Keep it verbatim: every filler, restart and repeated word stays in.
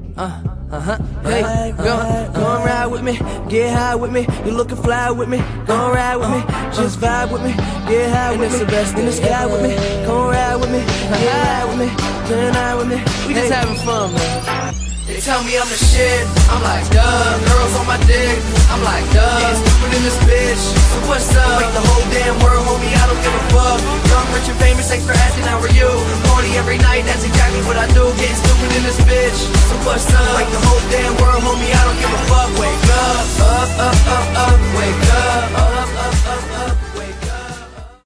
Uh, uh-huh, hey, go, go and ride with me, get high with me, you looking fly with me, go and ride with me, just vibe with me, get high with me, the best in the sky with me, go and ride with me, get high with me, turn high with me, we just having fun, man. They tell me I'm the shit, I'm like, duh, girls on my dick, I'm like, duh, getting stupid in this bitch, so what's up? Make the whole damn world, homie, I don't give a fuck. Young, rich and famous, thanks for asking, how are you? Party every night, that's exactly what I do, getting stupid in this bitch, so what's up? Make the whole damn world, homie, I don't give a fuck. Wake up, up, up, up, up.